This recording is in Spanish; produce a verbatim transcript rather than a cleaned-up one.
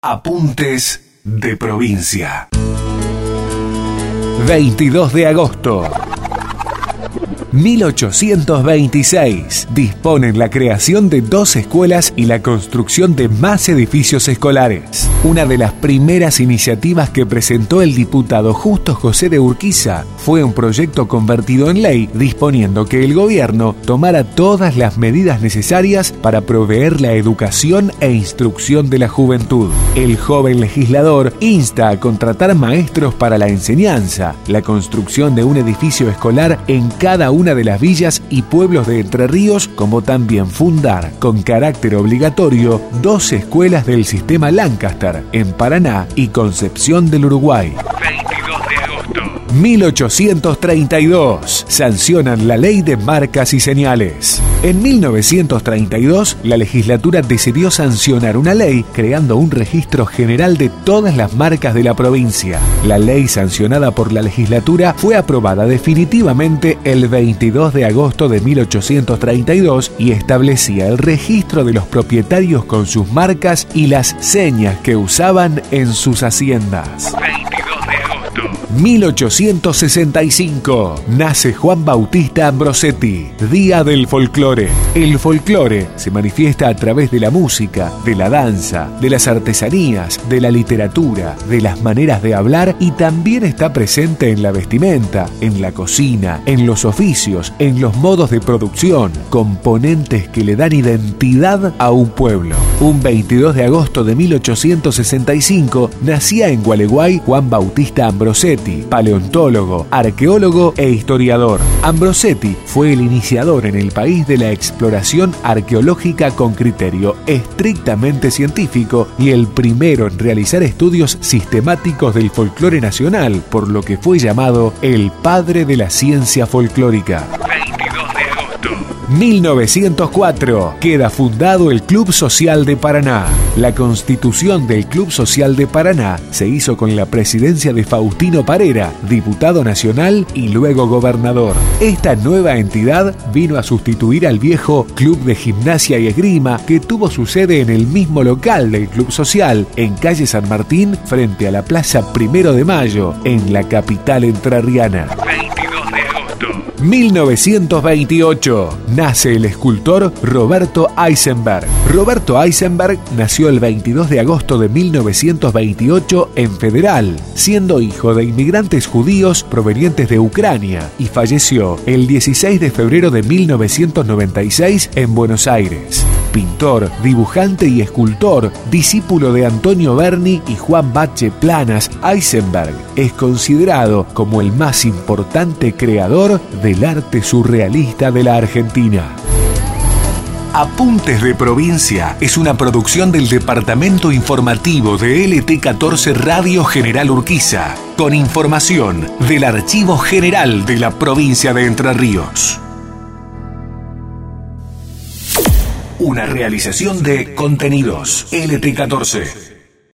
Apuntes de provincia. veintidós de agosto. mil ochocientos veintiséis. Disponen la creación de dos escuelas y la construcción de más edificios escolares. Una de las primeras iniciativas que presentó el diputado Justo José de Urquiza fue un proyecto convertido en ley disponiendo que el gobierno tomara todas las medidas necesarias para proveer la educación e instrucción de la juventud. El joven legislador insta a contratar maestros para la enseñanza, la construcción de un edificio escolar en cada una una de las villas y pueblos de Entre Ríos, como también fundar, con carácter obligatorio, dos escuelas del sistema Lancaster, en Paraná y Concepción del Uruguay. veintidós de agosto. mil ochocientos treinta y dos. Sancionan la Ley de Marcas y Señales. En mil novecientos treinta y dos, la legislatura decidió sancionar una ley creando un registro general de todas las marcas de la provincia. La ley sancionada por la legislatura fue aprobada definitivamente el veintidós de agosto de mil ochocientos treinta y dos y establecía el registro de los propietarios con sus marcas y las señas que usaban en sus haciendas. veintidós de agosto. mil ochocientos sesenta y cinco. Nace Juan Bautista Ambrosetti, Día del Folclore. El folclore se manifiesta a través de la música, de la danza, de las artesanías, de la literatura, de las maneras de hablar y también está presente en la vestimenta, en la cocina, en los oficios, en los modos de producción, componentes que le dan identidad a un pueblo. Un veintidós de agosto de mil ochocientos sesenta y cinco nacía en Gualeguay Juan Bautista Ambrosetti, paleontólogo, arqueólogo e historiador. Ambrosetti fue el iniciador en el país de la exploración arqueológica con criterio estrictamente científico y el primero en realizar estudios sistemáticos del folclore nacional, por lo que fue llamado el padre de la ciencia folclórica. veintidós de agosto. mil novecientos cuatro. Queda fundado el Club Social de Paraná. La constitución del Club Social de Paraná se hizo con la presidencia de Faustino Parera, diputado nacional y luego gobernador. Esta nueva entidad vino a sustituir al viejo Club de Gimnasia y Esgrima, que tuvo su sede en el mismo local del Club Social, en calle San Martín, frente a la Plaza Primero de Mayo, en la capital entrerriana. veintidós de agosto. mil novecientos veintiocho. Nace el escultor Roberto Eisenberg. Roberto Eisenberg nació el veintidós de agosto de mil novecientos veintiocho en Federal, siendo hijo de inmigrantes judíos provenientes de Ucrania, y falleció el dieciséis de febrero de mil novecientos noventa y seis en Buenos Aires. Pintor, dibujante y escultor, discípulo de Antonio Berni y Juan Bache Planas, Eisenberg es considerado como el más importante creador del arte surrealista de la Argentina. Apuntes de Provincia es una producción del Departamento Informativo de L T catorce Radio General Urquiza, con información del Archivo General de la Provincia de Entre Ríos. Una realización de Contenidos L T catorce.